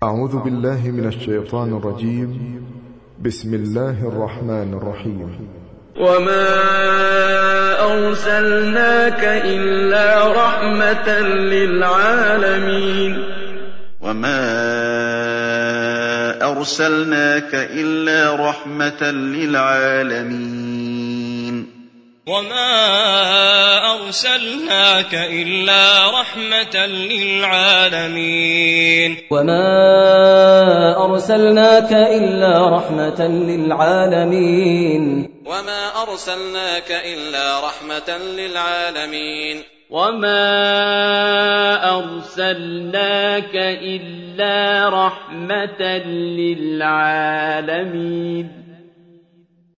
أعوذ بالله من الشيطان الرجيم. بسم الله الرحمن الرحيم. وما أرسلناك إلا رحمة للعالمين. وما أرسلناك إلا رحمة للعالمين. وما أرسلناك إلا رحمة للعالمين. وما أرسلناك إلا رحمة للعالمين. وما أرسلناك إلا رحمة للعالمين. وما أرسلناك إلا رحمة للعالمين.